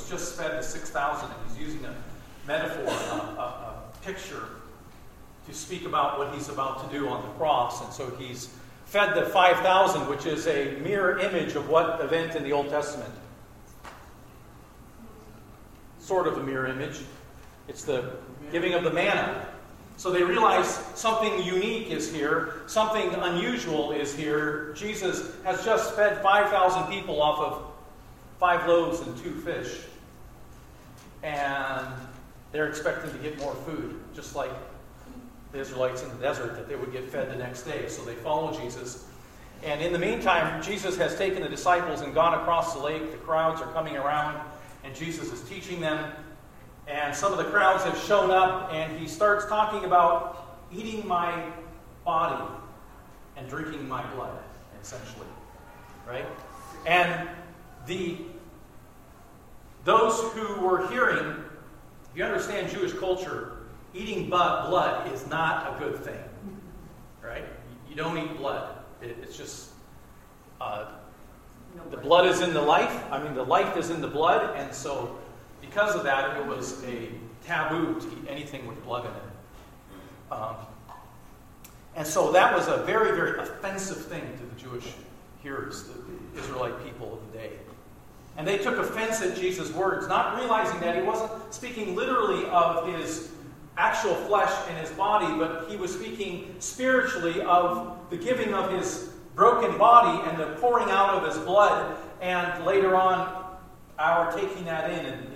he's just fed the 6,000, and he's using a metaphor, a picture, to speak about what he's about to do on the cross. And so he's fed the 5,000, which is a mirror image of what event in the Old Testament? Sort of a mirror image. It's the giving of the manna. So they realize something unique is here, something unusual is here. Jesus has just fed 5,000 people off of 5 loaves and 2 fish. And they're expecting to get more food, just like the Israelites in the desert, that they would get fed the next day. So they follow Jesus. And in the meantime, Jesus has taken the disciples and gone across the lake. The crowds are coming around, and Jesus is teaching them. And some of the crowds have shown up, and he starts talking about eating my body and drinking my blood, essentially. Right? And those who were hearing, if you understand Jewish culture, eating blood is not a good thing. Right? You don't eat blood. It's just, the blood is in the life. The life is in the blood, and so because of that, it was a taboo to eat anything with blood in it. And so that was a very, very offensive thing to the Jewish hearers, the Israelite people of the day. And they took offense at Jesus' words, not realizing that he wasn't speaking literally of his actual flesh and his body, but he was speaking spiritually of the giving of his broken body and the pouring out of his blood, and later on, our taking that in the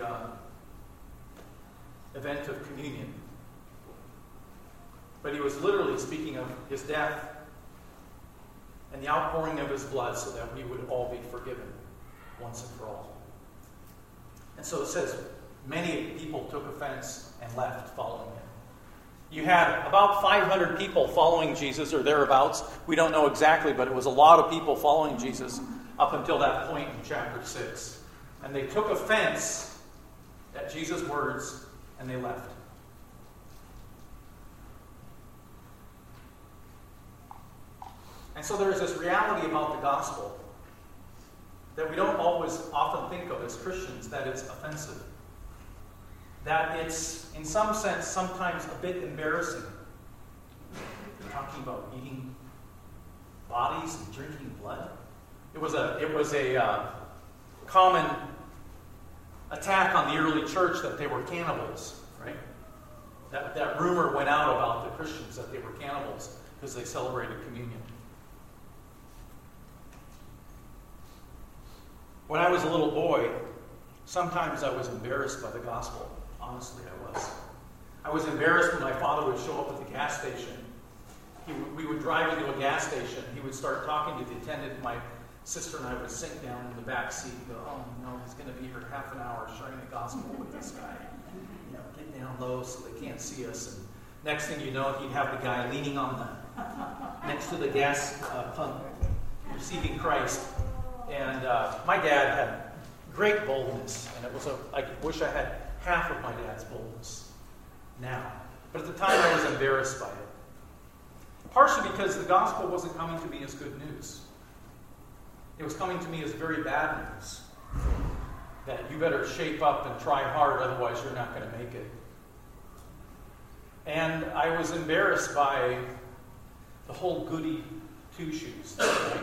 event of communion. But he was literally speaking of his death and the outpouring of his blood so that we would all be forgiven once and for all. And so it says, many people took offense and left following him. You had about 500 people following Jesus, or thereabouts. We don't know exactly, but it was a lot of people following Jesus up until that point in chapter 6. And they took offense at Jesus' words, and they left. And so there's this reality about the gospel that we don't always often think of as Christians, that it's offensive. That it's, in some sense, sometimes a bit embarrassing. They're talking about eating bodies and drinking blood. It was a common attack on the early church that they were cannibals, right? That rumor went out about the Christians that they were cannibals because they celebrated communion. When I was a little boy, sometimes I was embarrassed by the gospel. Honestly, I was. I was embarrassed when my father would show up at the gas station. We would drive into a gas station. He would start talking to the attendant. My sister and I would sink down in the back seat and go, "Oh no, he's going to be here half an hour sharing the gospel with this guy. Get down low so they can't see us." And next thing you know, he'd have the guy leaning on next to the gas pump, receiving Christ. And my dad had great boldness, and I wish I had half of my dad's boldness now. But at the time, I was embarrassed by it. Partially because the gospel wasn't coming to me as good news. It was coming to me as very bad news. That you better shape up and try hard, otherwise you're not going to make it. And I was embarrassed by the whole goody two-shoes. Right?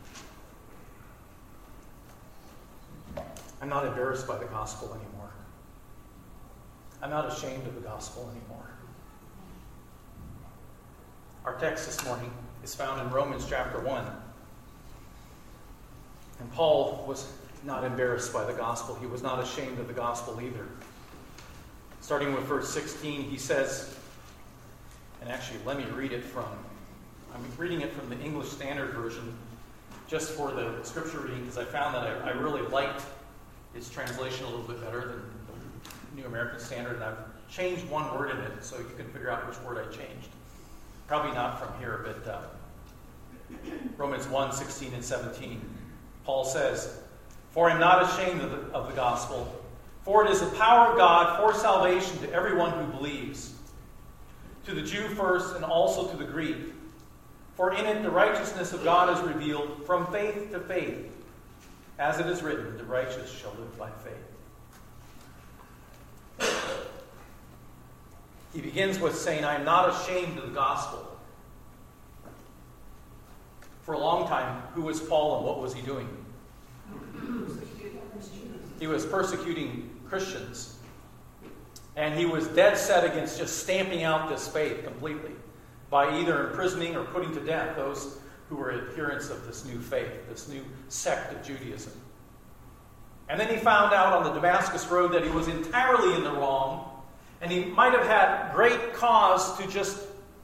I'm not embarrassed by the gospel anymore. I'm not ashamed of the gospel anymore. Our text this morning is found in Romans chapter 1. And Paul was not embarrassed by the gospel. He was not ashamed of the gospel either. Starting with verse 16, he says, and actually let me read it I'm reading it from the English Standard Version just for the scripture reading because I found that I really liked its translation a little bit better than the New American Standard, and I've changed one word in it so you can figure out which word I changed. Probably not from here, but Romans 1, 16 and 17. Paul says, "For I am not ashamed of the gospel, for it is the power of God for salvation to everyone who believes, to the Jew first and also to the Greek. For in it the righteousness of God is revealed from faith to faith. As it is written, the righteous shall live by faith." He begins with saying, I am not ashamed of the gospel. For a long time, who was Paul and what was he doing? He was persecuting Christians. And he was dead set against just stamping out this faith completely by either imprisoning or putting to death those who were adherents of this new faith, this new sect of Judaism. And then he found out on the Damascus road that he was entirely in the wrong, and he might have had great cause to just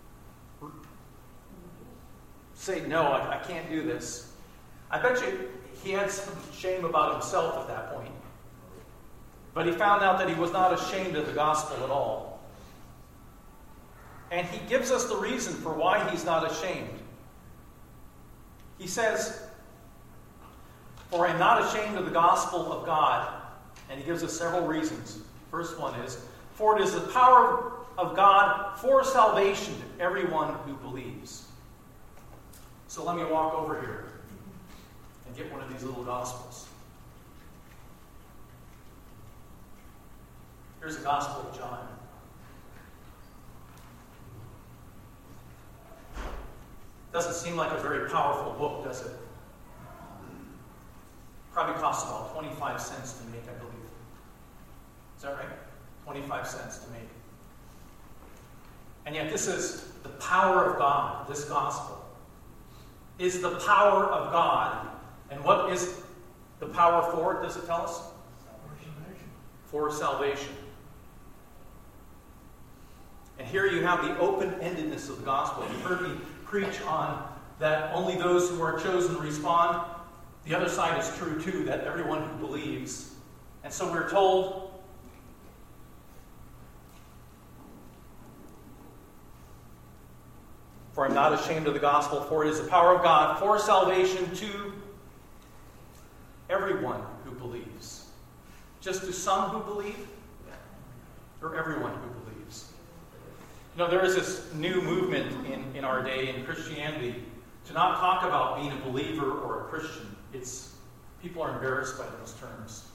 say, no, I can't do this. I bet you he had some shame about himself at that point. But he found out that he was not ashamed of the gospel at all. And he gives us the reason for why he's not ashamed. He says, for I am not ashamed of the gospel of God. And he gives us several reasons. First one is, for it is the power of God for salvation to everyone who believes. So let me walk over here and get one of these little gospels. Here's the Gospel of John. Doesn't seem like a very powerful book, does it? Probably costs about 25 cents to make, I believe. Is that right? 25 cents to make. And yet this is the power of God. This gospel is the power of God. And what is the power for? Does it tell us? For salvation. And here you have the open-endedness of the gospel. You've heard me preach on that only those who are chosen respond. The other side is true too, that everyone who believes. And so we're told, for I'm not ashamed of the gospel, for it is the power of God for salvation to everyone who believes. Just to some who believe, or everyone who believes? You know, there is this new movement in our day in Christianity to not talk about being a believer or a Christian. People are embarrassed by those terms.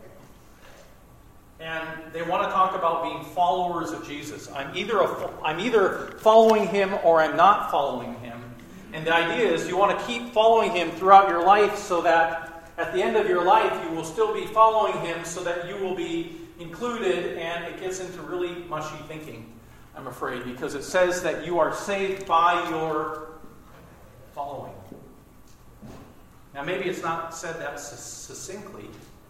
And they want to talk about being followers of Jesus. I'm either following him or I'm not following him. And the idea is you want to keep following him throughout your life so that at the end of your life you will still be following him so that you will be included, and it gets into really mushy thinking, I'm afraid, because it says that you are saved by your following. Now, maybe it's not said that succinctly.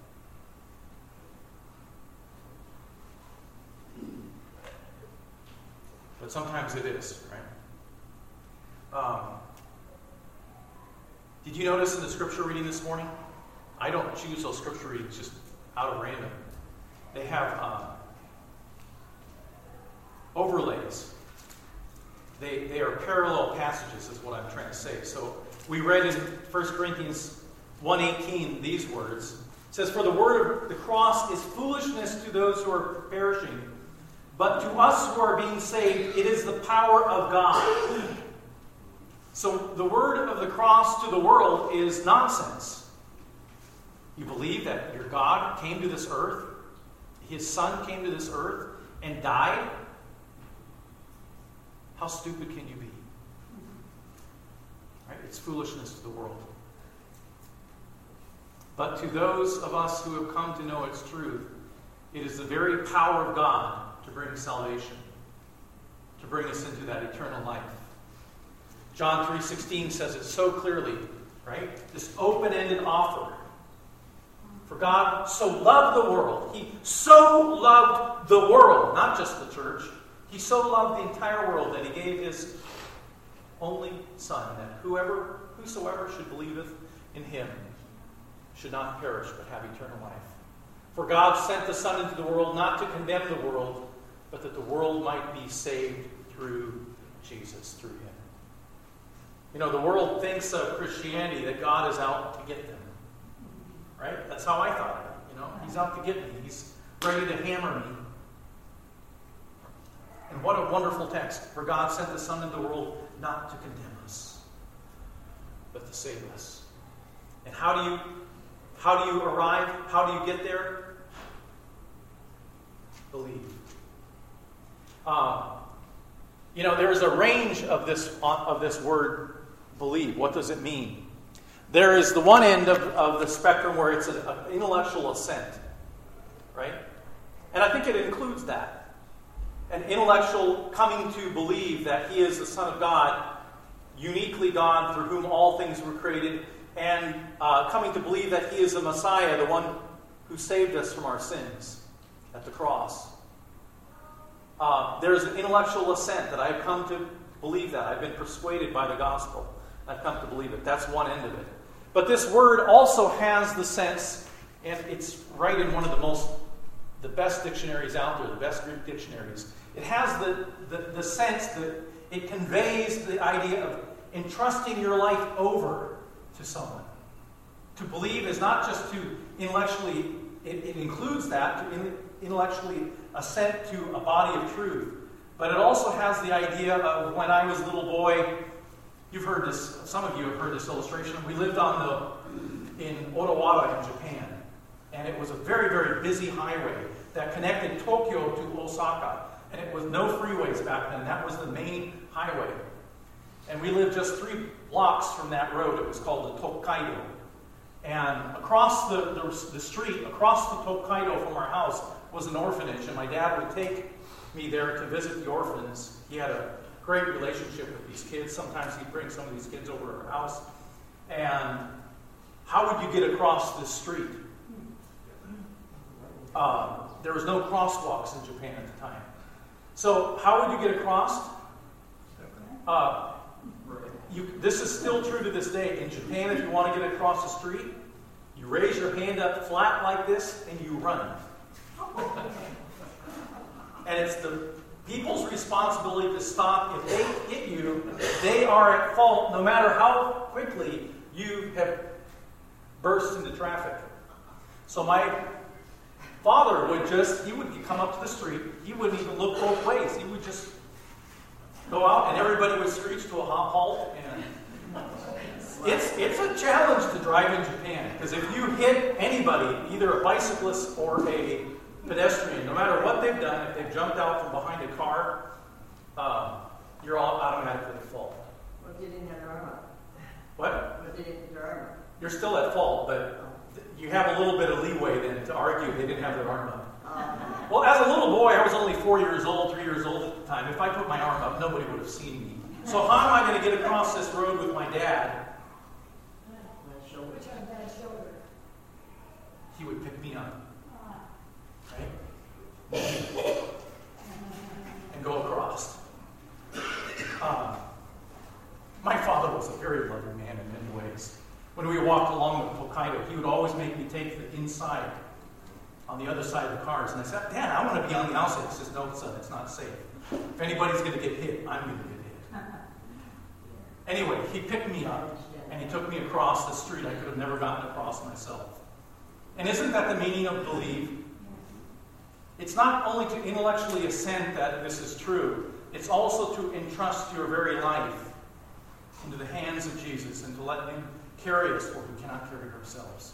But sometimes it is, right? Did you notice in the scripture reading this morning? I don't choose those scripture readings just out of random. They have overlays. They are parallel passages, is what I'm trying to say. So we read in 1 Corinthians 1:18 these words. It says, for the word of the cross is foolishness to those who are perishing, but to us who are being saved, it is the power of God. So the word of the cross to the world is nonsense. You believe that your God came to this earth, his son came to this earth and died? How stupid can you be? Right? It's foolishness to the world. But to those of us who have come to know its truth, it is the very power of God to bring salvation, to bring us into that eternal life. John 3:16 says it so clearly, right? This open-ended offer. For God so loved the world. He so loved the world, not just the church. He so loved the entire world that he gave his only Son, that whosoever should believeth in him should not perish but have eternal life. For God sent the Son into the world not to condemn the world, but that the world might be saved through Jesus, through him. You know, the world thinks of Christianity that God is out to get them. Right? That's how I thought of it. You know, he's out to get me. He's ready to hammer me. And what a wonderful text. For God sent the Son into the world not to condemn us, but to save us. And how do you arrive? How do you get there? Believe. There is a range of this word believe. What does it mean? There is the one end of the spectrum where it's an intellectual assent, right? And I think it includes that. An intellectual coming to believe that he is the Son of God, uniquely God, through whom all things were created, and coming to believe that he is the Messiah, the one who saved us from our sins at the cross. There's an intellectual assent that I've come to believe that. I've been persuaded by the gospel. I've come to believe it. That's one end of it. But this word also has the sense, and it's right in one of the best dictionaries out there, the best Greek dictionaries. It has the sense that it conveys the idea of entrusting your life over to someone. To believe is not just to intellectually, it includes that, to intellectually assent to a body of truth. But it also has the idea of when I was a little boy, you've heard this, some of you have heard this illustration. We lived in Odawara in Japan. And it was a very, very busy highway that connected Tokyo to Osaka. And it was no freeways back then. That was the main highway. And we lived just 3 blocks from that road. It was called the Tokaido. And across the street, across the Tokaido from our house, was an orphanage. And my dad would take me there to visit the orphans. He had a great relationship with these kids. Sometimes he'd bring some of these kids over to our house. And how would you get across this street? There was no crosswalks in Japan at the time. So how would you get across? This is still true to this day. In Japan, if you want to get across the street, you raise your hand up flat like this and you run. And it's the people's responsibility to stop. If they hit you, they are at fault no matter how quickly you have burst into traffic. So my father he would come up to the street. He wouldn't even look both ways. He would just go out and everybody would screech to a halt. And it's a challenge to drive in Japan because if you hit anybody, either a bicyclist or a pedestrian, no matter what they've done, if they've jumped out from behind a car, you're all automatically at fault. What did in your arm? What? What did in your arm? You're still at fault, but you have a little bit of leeway then to argue they didn't have their arm up. Well, as a little boy, I was only 4 years old, 3 years old at the time. If I put my arm up, nobody would have seen me. So how am I going to get across this road with my dad? Which on Dad's shoulder? He would pick me up. Right? And go across. My father was a very loving man in many ways. When we walked along the Tokaido, he would always make me take the inside on the other side of the cars. And I said, Dad, I want to be on the outside. He says, no, son, it's not safe. If anybody's going to get hit, I'm going to get hit. Anyway, he picked me up and he took me across the street. I could have never gotten across myself. And isn't that the meaning of believe? It's not only to intellectually assent that this is true, it's also to entrust your very life into the hands of Jesus and to let him carry us where we cannot carry ourselves.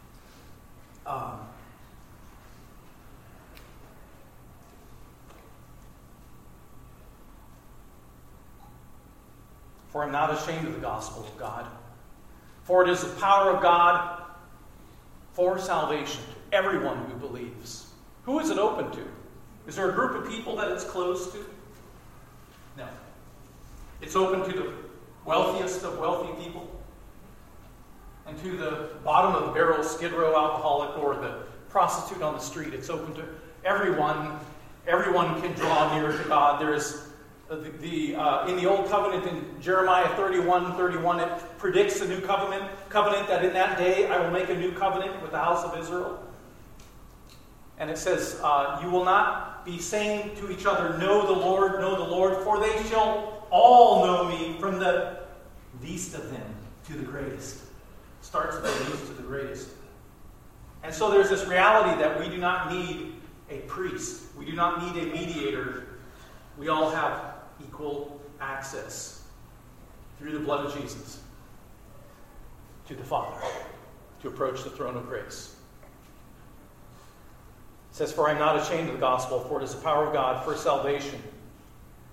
For I'm not ashamed of the gospel of God, for it is the power of God for salvation to everyone who believes. Who is it open to? Is there a group of people that it's closed to? No. It's open to the wealthiest of wealthy people and to the bottom of the barrel Skid Row alcoholic or the prostitute on the street. It's open to everyone. Everyone can draw near to God. There's in the Old Covenant in Jeremiah 31:31, it predicts a new covenant that in that day I will make a new covenant with the house of Israel. And it says, you will not be saying to each other, know the Lord, for they shall all know me, from the least of them to the greatest. Starts with the least to the greatest. And so there's this reality that we do not need a priest. We do not need a mediator. We all have equal access through the blood of Jesus to the Father to approach the throne of grace. It says, for I am not ashamed of the gospel, for it is the power of God for salvation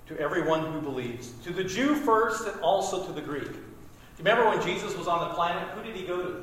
to everyone who believes, to the Jew first and also to the Greek. Do you remember when Jesus was on the planet? Who did he go to?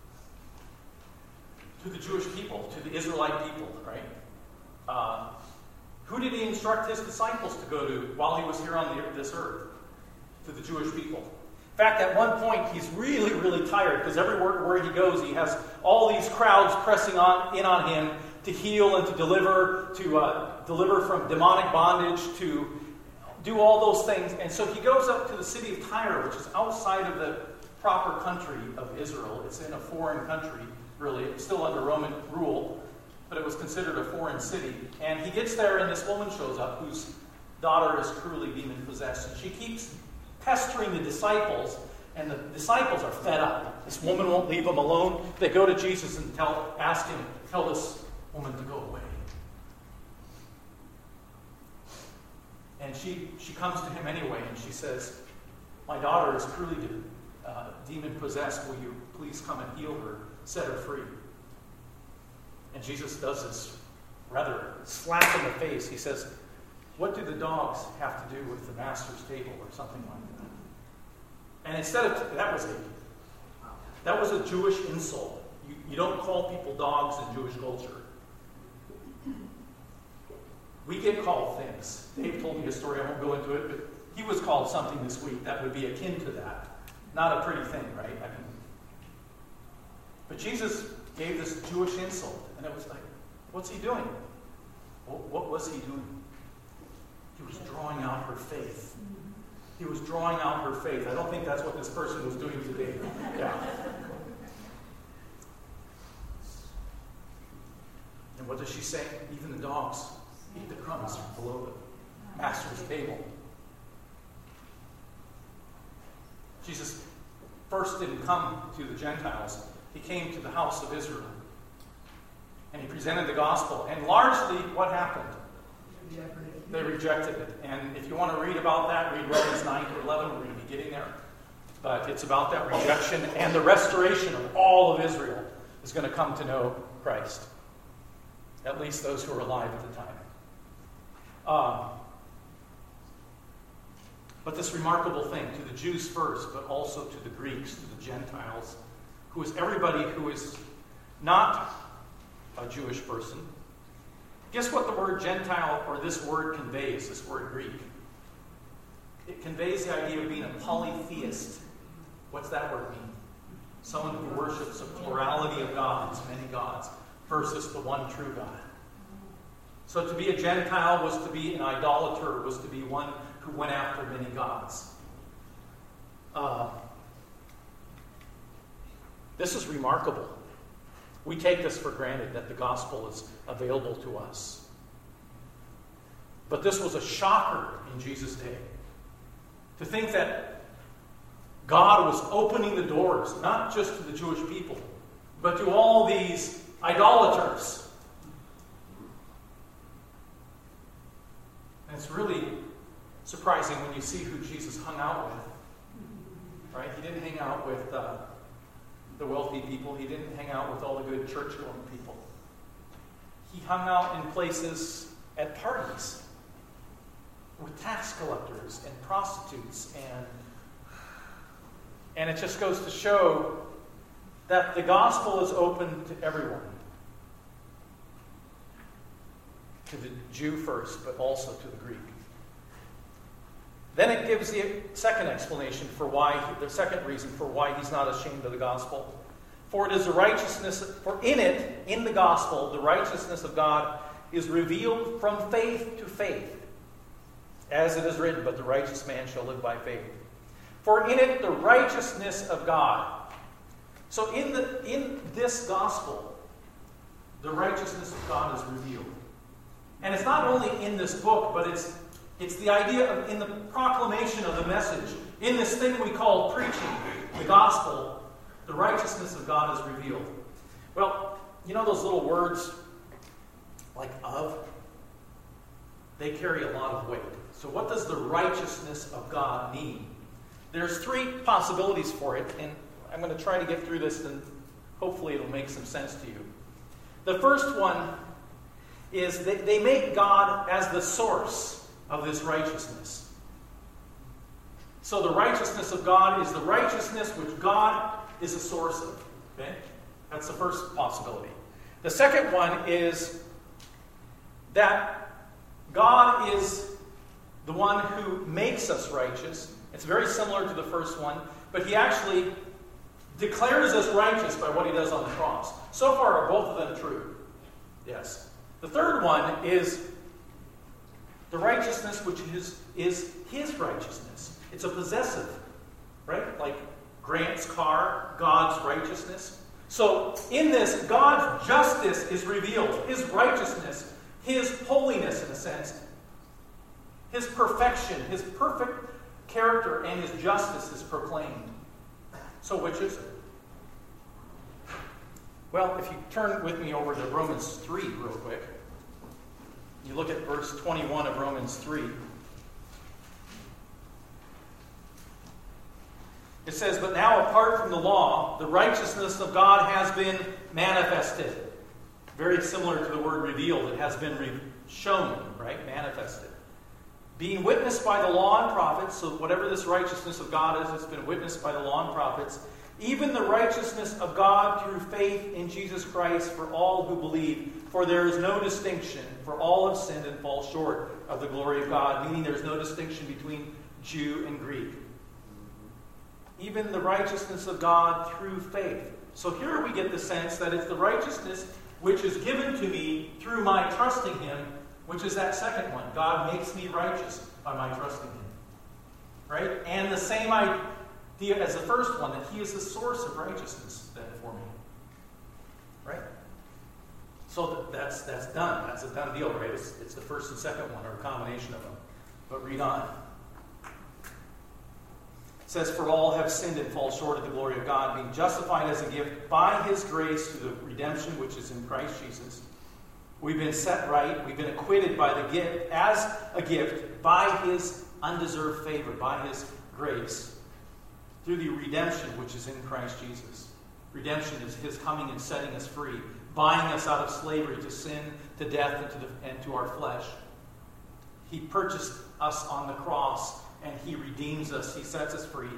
To the Jewish people, to the Israelite people, right? Who did he instruct his disciples to go to while he was here on this earth? To the Jewish people. In fact, at one point, he's really, really tired because everywhere he goes, he has all these crowds pressing in on him to heal and to deliver from demonic bondage, to do all those things. And so he goes up to the city of Tyre, which is outside of the proper country of Israel. It's in a foreign country, really. It's still under Roman rule, but it was considered a foreign city. And he gets there, and this woman shows up whose daughter is truly demon-possessed. And she keeps pestering the disciples, and the disciples are fed up. This woman won't leave them alone. They go to Jesus and ask him, tell this woman to go away. And she comes to him anyway, and she says, my daughter is truly demon-possessed. Will you please come and heal her, set her free? And Jesus does this rather slap in the face. He says, what do the dogs have to do with the master's table, or something like that? And instead of that was a Jewish insult. You don't call people dogs in Jewish culture. We get called things. Dave told me a story, I won't go into it, but he was called something this week that would be akin to that. Not a pretty thing, right? But Jesus gave this Jewish insult, and it was like, what's he doing? Well, what was he doing? He was drawing out her faith. He was drawing out her faith. I don't think that's what this person was doing today. Yeah. And what does she say? Even the dogs eat the crumbs below the master's table. Jesus first didn't come to the Gentiles. He came to the house of Israel. And he presented the gospel. And largely, what happened? They rejected it. And if you want to read about that, read Romans 9 to 11. We're going to be getting there. But it's about that rejection, and the restoration of all of Israel is going to come to know Christ. At least those who are alive at the time. But this remarkable thing, to the Jews first, but also to the Greeks, to the Gentiles, who is everybody who is not a Jewish person. Guess what the word Gentile, or this word, conveys, this word Greek? It conveys the idea of being a polytheist. What's that word mean? Someone who worships a plurality of gods, many gods, versus the one true God. So to be a Gentile was to be an idolater, was to be one who went after many gods. This is remarkable. We take this for granted that the gospel is available to us. But this was a shocker in Jesus' day. To think that God was opening the doors, not just to the Jewish people, but to all these idolaters. And it's really surprising when you see who Jesus hung out with. Right? He didn't hang out with the wealthy people. He didn't hang out with all the good church-going people. He hung out in places at parties with tax collectors and prostitutes, and it just goes to show that the gospel is open to everyone. To the Jew first, but also to the Greek. Then it gives the second explanation for why, the second reason for why he's not ashamed of the gospel. For it is the righteousness, for in it, in the gospel, the righteousness of God is revealed from faith to faith. As it is written, but the righteous man shall live by faith. For in it, the righteousness of God. So in this gospel, the righteousness of God is revealed. And it's not only in this book, but it's the idea of in the proclamation of the message, in this thing we call preaching, the gospel, the righteousness of God is revealed. Well, you know those little words like of? They carry a lot of weight. So what does the righteousness of God mean? There's three possibilities for it, and I'm going to try to get through this, and hopefully it'll make some sense to you. The first one is that they make God as the source of this righteousness. So the righteousness of God is the righteousness which God is the source of. Okay? That's the first possibility. The second one is that God is the one who makes us righteous. It's very similar to the first one, but he actually declares us righteous by what he does on the cross. So far, are both of them true? Yes. The third one is the righteousness which is his righteousness. It's a possessive, right? Like Grant's car, God's righteousness. So in this, God's justice is revealed. His righteousness, his holiness in a sense, his perfection, his perfect character and his justice is proclaimed. So which is it? Well, if you turn with me over to Romans 3 real quick. You look at verse 21 of Romans 3. It says, "But now apart from the law, the righteousness of God has been manifested." Very similar to the word revealed. It has been shown, right? Manifested. "Being witnessed by the law and prophets," so whatever this righteousness of God is, it's been witnessed by the law and prophets, "even the righteousness of God through faith in Jesus Christ for all who believe. For there is no distinction, for all have sinned and fall short of the glory of God." Meaning there's no distinction between Jew and Greek. Even the righteousness of God through faith. So here we get the sense that it's the righteousness which is given to me through my trusting him, which is that second one. God makes me righteous by my trusting him. Right? And the same idea as the first one, that he is the source of righteousness then for me. Right? So that's done. That's a done deal, right? It's the first and second one, or a combination of them. But read on. It says, "For all have sinned and fall short of the glory of God, being justified as a gift by his grace through the redemption which is in Christ Jesus." We've been set right. We've been acquitted by the gift, as a gift, by his undeserved favor, by his grace, through the redemption which is in Christ Jesus. Redemption is his coming and setting us free, buying us out of slavery to sin, to death, and to our flesh. He purchased us on the cross, and he redeems us. He sets us free.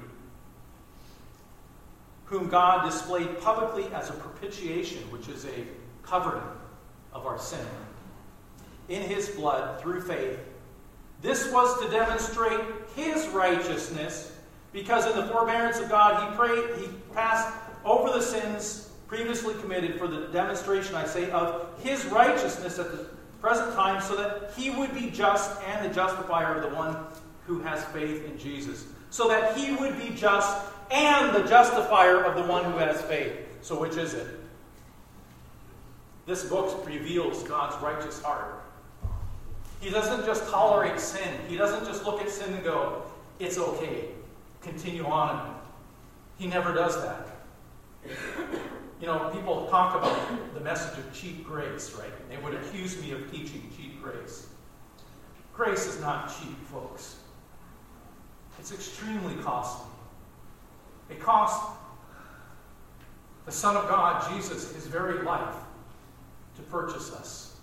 "Whom God displayed publicly as a propitiation," which is a covering of our sin, "in his blood through faith. This was to demonstrate his righteousness, because in the forbearance of God he passed over the sins previously committed for the demonstration, I say, of his righteousness at the present time, so that he would be just and the justifier of the one who has faith in Jesus." So that he would be just and the justifier of the one who has faith. So which is it? This book reveals God's righteous heart. He doesn't just tolerate sin. He doesn't just look at sin and go, "It's okay. Continue on." He never does that. You know, people talk about the message of cheap grace, right? They would accuse me of teaching cheap grace. Grace is not cheap, folks. It's extremely costly. It cost the Son of God, Jesus, his very life to purchase us.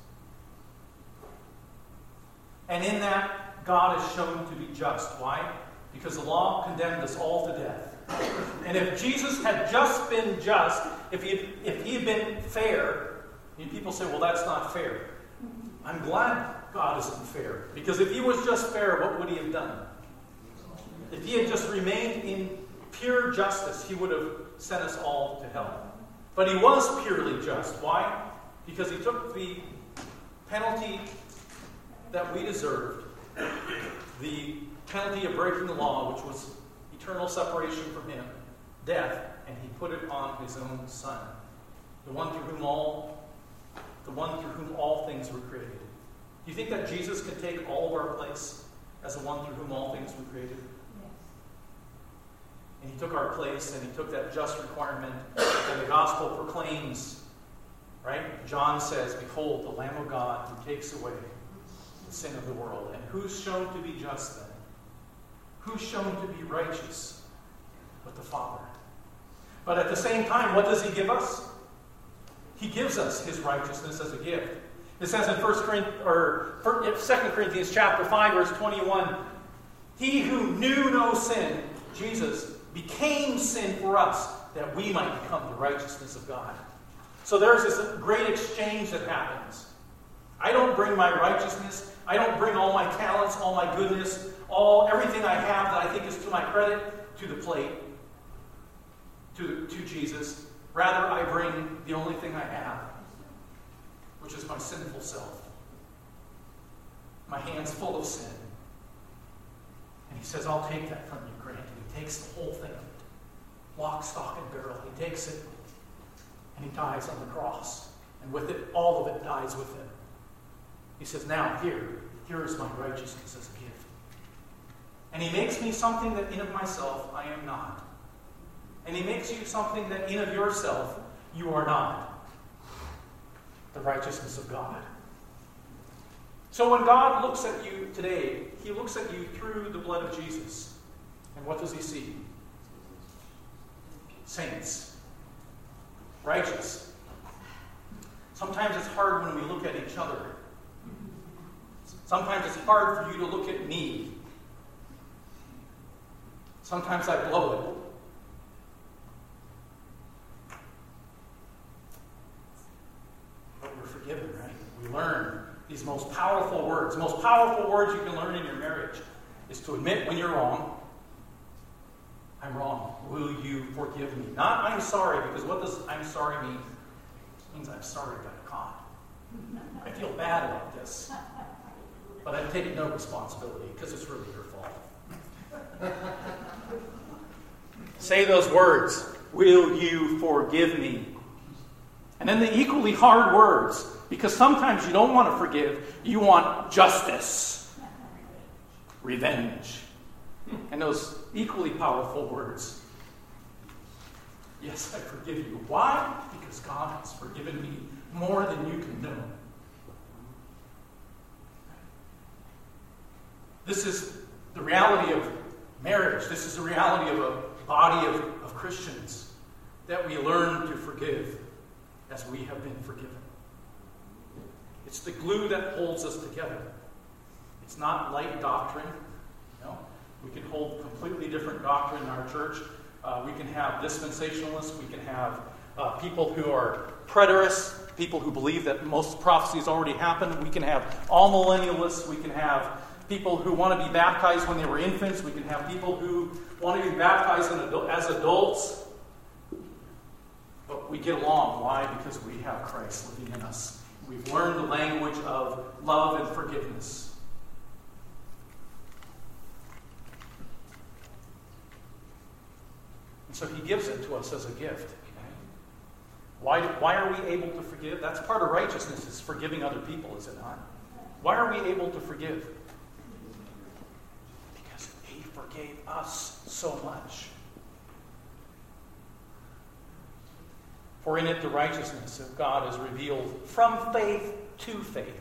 And in that, God is shown to be just. Why? Because the law condemned us all to death. And if Jesus had just been just, if he had been fair, and people say, "Well, that's not fair." I'm glad God isn't fair. Because if he was just fair, what would he have done? If he had just remained in pure justice, he would have sent us all to hell. But he was purely just. Why? Because he took the penalty that we deserved, the penalty of breaking the law, which was eternal separation from him, death, and he put it on his own Son, the one through whom all things were created. Do you think that Jesus can take all of our place as the one through whom all things were created? Yes. And he took our place, and he took that just requirement, and the gospel proclaims, right? John says, "Behold, the Lamb of God who takes away the sin of the world." And who's shown to be just then? Who's shown to be righteous? But the Father. But at the same time, what does he give us? He gives us his righteousness as a gift. It says in 2 Corinthians chapter 5, verse 21, He who knew no sin, Jesus, became sin for us, that we might become the righteousness of God. So there's this great exchange that happens. I don't bring my righteousness. I don't bring all my talents, all my goodness, everything I have that I think is to my credit to the plate, to Jesus. Rather, I bring the only thing I have, which is my sinful self. My hands full of sin. And he says, I'll take that from you, Grant. And he takes the whole thing of it. Lock, stock, and barrel. He takes it and he dies on the cross. And with it, all of it dies with him. He says, now, here is my righteousness as a gift. And he makes me something that in of myself I am not. And he makes you something that in of yourself you are not. The righteousness of God. So when God looks at you today, he looks at you through the blood of Jesus. And what does he see? Saints. Righteous. Sometimes it's hard when we look at each other. Sometimes it's hard for you to look at me. Sometimes I blow it. But we're forgiven, right? We learn these most powerful words. The most powerful words you can learn in your marriage is to admit when you're wrong. I'm wrong. Will you forgive me? Not I'm sorry, because what does I'm sorry mean? It means I'm sorry I got caught. I feel bad about this. But I take no responsibility because it's really your fault. Say those words. Will you forgive me? And then the equally hard words, because sometimes you don't want to forgive, you want justice, revenge. And those equally powerful words. Yes, I forgive you. Why? Because God has forgiven me more than you can know. This is the reality of marriage. This is the reality of a body of Christians, that we learn to forgive as we have been forgiven. It's the glue that holds us together. It's not light doctrine. No. We can hold completely different doctrine in our church. We can have dispensationalists. We can have people who are preterists, people who believe that most prophecies already happened. We can have all-millennialists. We can have people who want to be baptized when they were infants. We can have people who want to be baptized as adults. But we get along. Why? Because we have Christ living in us. We've learned the language of love and forgiveness. And so he gives it to us as a gift. Why are we able to forgive? That's part of righteousness, is forgiving other people, is it not? Why are we able to forgive? Because he forgave us so much. For in it the righteousness of God is revealed from faith to faith.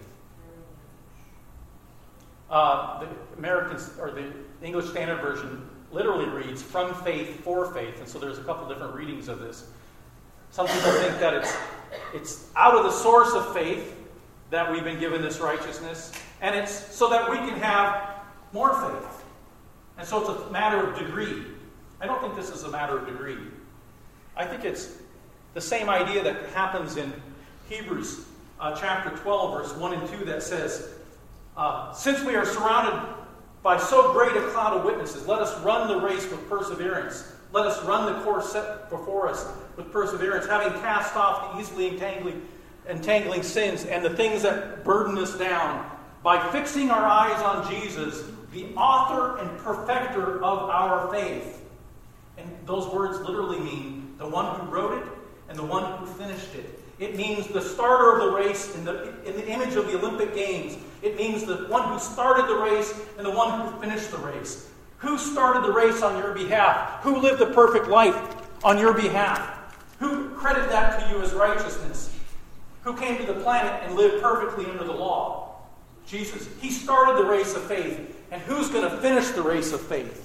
The Americans, or the English Standard Version, literally reads from faith for faith, and so there's a couple different readings of this. Some people think that it's out of the source of faith that we've been given this righteousness, and it's so that we can have more faith. And so it's a matter of degree. I don't think this is a matter of degree. I think it's the same idea that happens in Hebrews chapter 12, verse 1 and 2, that says, since we are surrounded by so great a cloud of witnesses, let us run the race with perseverance. Let us run the course set before us with perseverance, having cast off the easily entangling sins and the things that burden us down, by fixing our eyes on Jesus, the author and perfecter of our faith. And those words literally mean the one who wrote it and the one who finished it. It means the starter of the race in the image of the Olympic Games. It means the one who started the race and the one who finished the race. Who started the race on your behalf? Who lived the perfect life on your behalf? Who credited that to you as righteousness? Who came to the planet and lived perfectly under the law? Jesus. He started the race of faith. And who's going to finish the race of faith?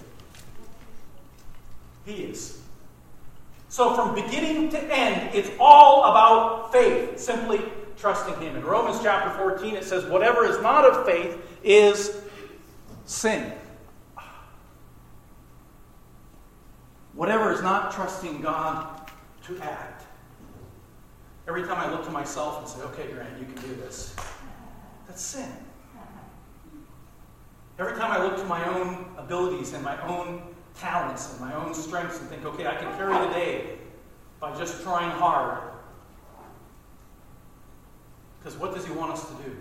He is. So from beginning to end, it's all about faith. Simply trusting him. In Romans chapter 14, it says, whatever is not of faith is sin. whatever is not trusting God to act. Every time I look to myself and say, okay, Grant, you can do this, that's sin. Every time I look to my own abilities and my own talents and my own strengths and think, okay, I can carry the day by just trying hard. Because what does he want us to do?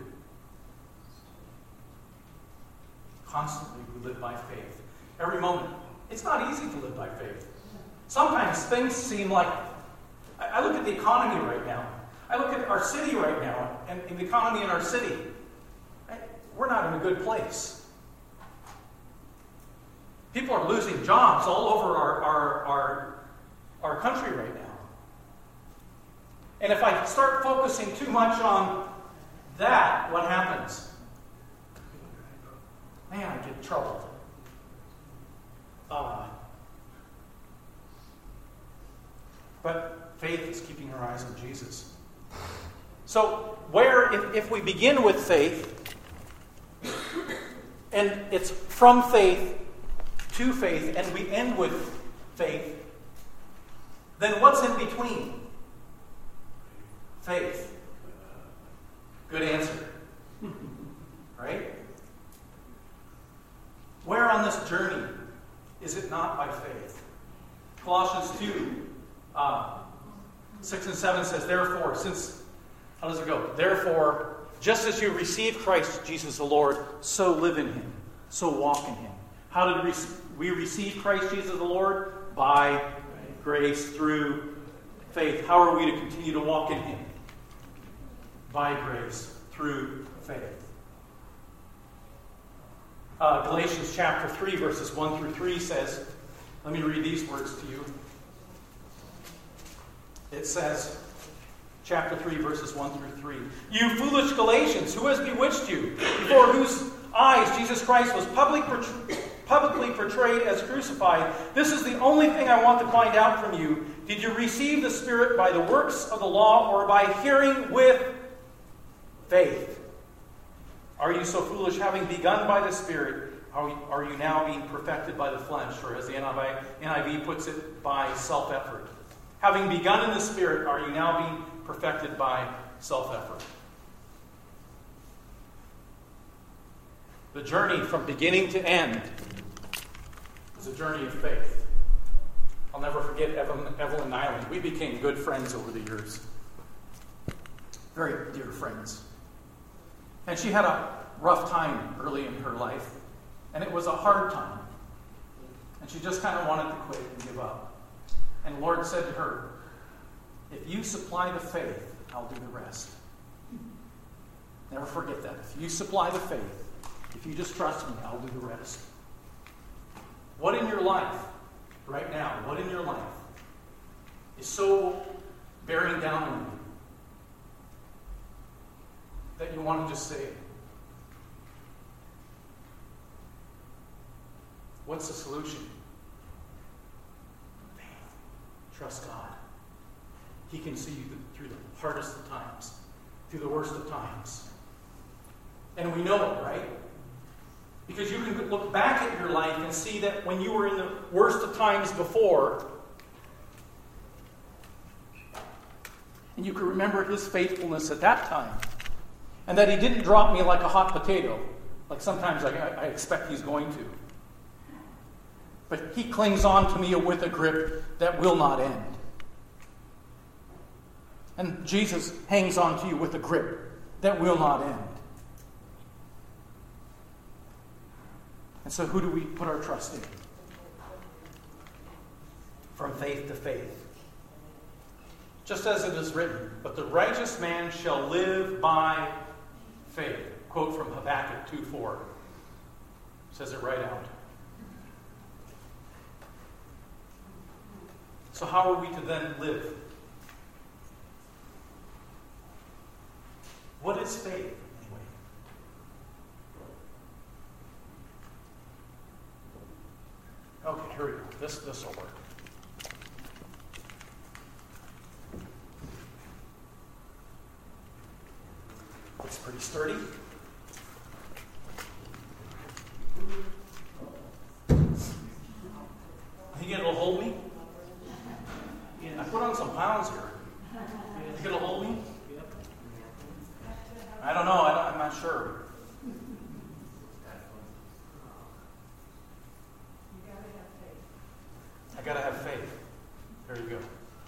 Constantly we live by faith. Every moment. It's not easy to live by faith. Sometimes things seem like... I look at the economy right now. I look at our city right now, and the economy in our city. We're not in a good place. People are losing jobs all over our country right now. And if I start focusing too much on that, what happens? Man, I get troubled. But faith is keeping our eyes on Jesus. So, if we begin with faith, and it's from faith to faith, and we end with faith, then what's in between? Faith. Good answer. Right? Where on this journey is it not by faith? Colossians 2, 6 and 7 says, therefore, how does it go? Therefore, just as you received Christ Jesus the Lord, so live in him, so walk in him. How did we receive Christ Jesus the Lord? By grace through faith. How are we to continue to walk in him? By grace through faith. Galatians chapter 3, verses 1 through 3 says, let me read these words to you. It says, chapter 3, verses 1 through 3. You foolish Galatians, who has bewitched you, before whose eyes Jesus Christ was publicly portrayed as crucified? This is the only thing I want to find out from you. Did you receive the Spirit by the works of the law or by hearing with faith? Are you so foolish, having begun by the Spirit, are you now being perfected by the flesh? Or as the NIV puts it, by self-effort. Having begun in the Spirit, are you now being perfected by self-effort? The journey from beginning to end is a journey of faith. I'll never forget Evelyn Nyland. We became good friends over the years. Very dear friends. And she had a rough time early in her life. And it was a hard time. And she just kind of wanted to quit and give up. And the Lord said to her, if you supply the faith, I'll do the rest. Never forget that. If you supply the faith, if you just trust me, I'll do the rest. What in your life, right now, what in your life is so bearing down on you that you want to just say, what's the solution? Faith. Trust God. He can see you through the hardest of times, through the worst of times. And we know it, right? Because you can look back at your life and see that when you were in the worst of times before, and you can remember his faithfulness at that time, and that he didn't drop me like a hot potato, like sometimes I expect he's going to. But he clings on to me with a grip that will not end. And Jesus hangs on to you with a grip that will not end. And so who do we put our trust in? From faith to faith. Just as it is written, but the righteous man shall live by faith. Quote from Habakkuk 2:4. Says it right out. So how are we to then live? What is faith, anyway? Okay, here we go. This will work. Looks pretty sturdy. Think it'll hold me? some pounds here. You get a hold of me? I don't know. I'm not sure. I got to have faith. There you go.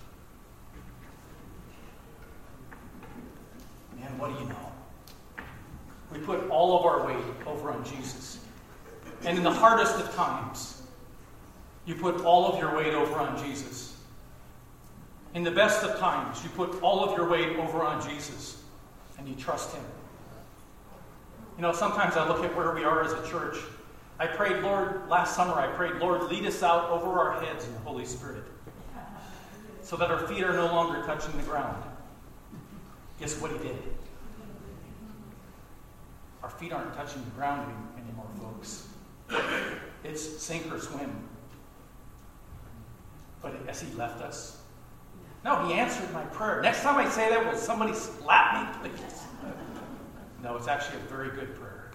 Man, what do you know? We put all of our weight over on Jesus. And in the hardest of times, you put all of your weight over on Jesus. In the best of times, you put all of your weight over on Jesus. And you trust Him. You know, sometimes I look at where we are as a church. I prayed, Lord, last summer I prayed, Lord, lead us out over our heads in the Holy Spirit. So that our feet are no longer touching the ground. Guess what He did? Our feet aren't touching the ground anymore, folks. It's sink or swim. But as He left us, no, He answered my prayer. Next time I say that, will somebody slap me, please? No, it's actually a very good prayer.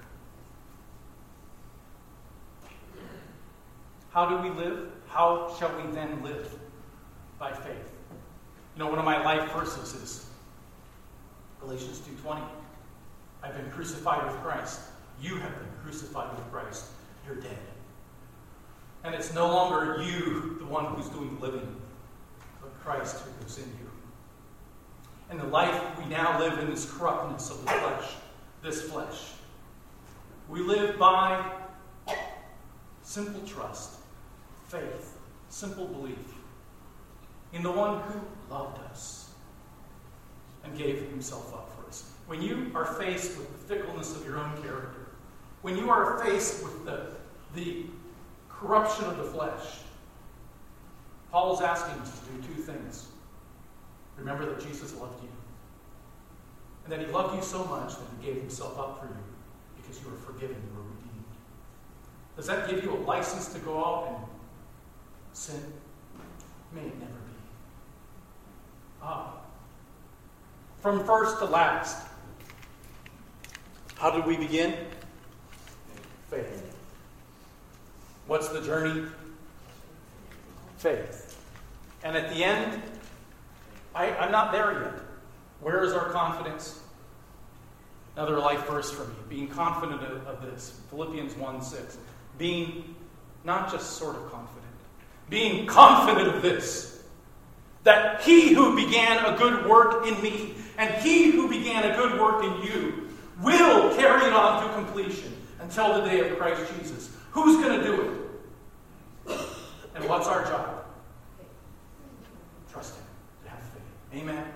How do we live? How shall we then live? By faith. You know, one of my life verses is Galatians 2:20. I've been crucified with Christ. You have been crucified with Christ. You're dead. And it's no longer you, the one who's doing living, but Christ who lives in you. And the life we now live in this corruptness of the flesh, this flesh. We live by simple trust, faith, simple belief in the one who loved us and gave Himself up for us. When you are faced with the fickleness of your own character, when you are faced with the corruption of the flesh, Paul is asking us to do two things. Remember that Jesus loved you. And that He loved you so much that He gave Himself up for you because you were forgiven, you were redeemed. Does that give you a license to go out and sin? May it never be. From first to last, how did we begin? Faith. What's the journey? Faith. And at the end, I'm not there yet. Where is our confidence? Another life verse for me. Being confident of this. Philippians 1:6. Being not just sort of confident. Being confident of this. That He who began a good work in me, and He who began a good work in you, will carry it on to completion until the day of Christ Jesus. Who's going to do it? And what's our job? Trust Him. To have faith. Amen.